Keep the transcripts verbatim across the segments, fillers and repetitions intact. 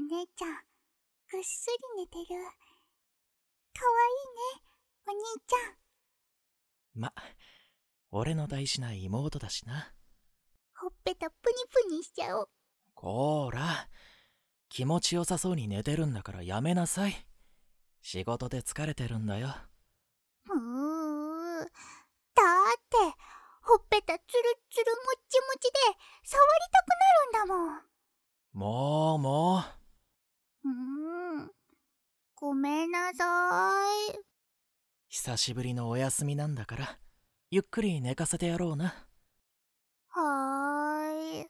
姉ちゃん、ぐっすり寝てる。かわいいね、お兄ちゃん。 ま、俺の大事な妹だしな。 ほっぺたプニプニしちゃおう。 こーら、気持ちよさそうに寝てるんだからやめなさい。仕事で疲れてるんだよ。 うーん。だって、ほっぺたツルツルもっちもちで触りたくなるんだもん。 もうもうーん。ごめんなさい。 う、久しぶりのお休みなんだから、ゆっくり寝かせてやろうな。 はーい。えい、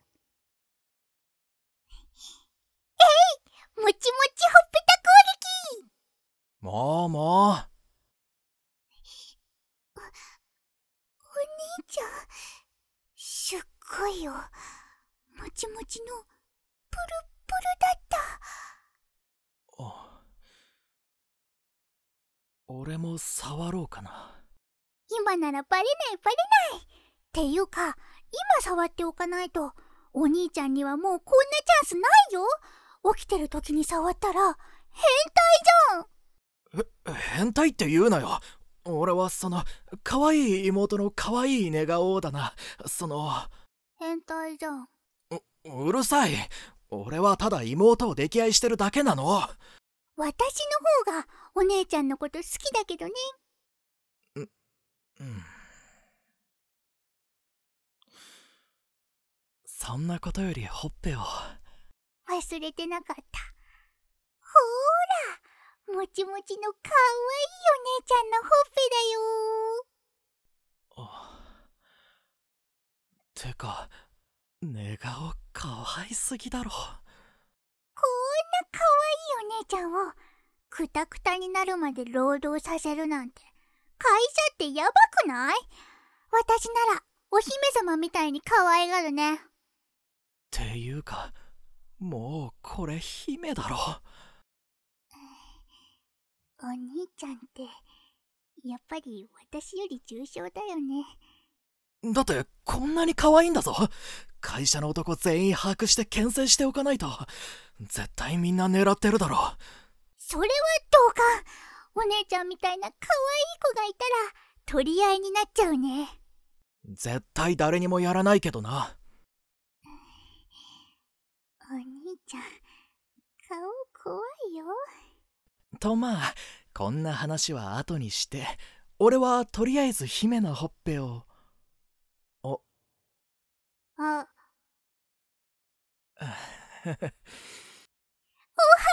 もちもちほっぺた攻撃。 もうもう。 お兄ちゃん、すっごいよ。もちもちのプルプルだった。 俺も触ろうかな。 今ならバレないバレない。っていうか、今触っておかないとお兄ちゃんにはもうこんなチャンスないよ。起きてる時に触ったら変態じゃん。 え、変態って言うなよ。俺はその可愛い妹の可愛い寝顔だな。その変態じゃん。 う、うるさい。俺はただ妹を溺愛してるだけなの。 私の方がお姉ちゃんのこと好きだけどね。 う、うん。そんなことよりほっぺを。 忘れてなかった。ほーら、もちもちのかわいいお姉ちゃんのほっぺだよ。 てか、寝顔かわいすぎだろ。 こんなかわいいお姉ちゃんをくたくたになるまで労働させるなんて会社ってやばくない？私ならお姫様みたいに可愛がるね。 っていうか、もうこれ姫だろ。 お兄ちゃんってやっぱり私より重症だよね。 だってこんなに可愛いんだぞ。会社の男全員把握して牽制しておかないと絶対みんな狙ってるだろ。 それはどうか。お姉ちゃんみたいな可愛い子がいたら取り合いになっちゃうね。 絶対誰にもやらないけどな。 お兄ちゃん、顔怖いよ。 とまあ、こんな話は後にして、俺はとりあえず姫のほっぺを。おあ、 おは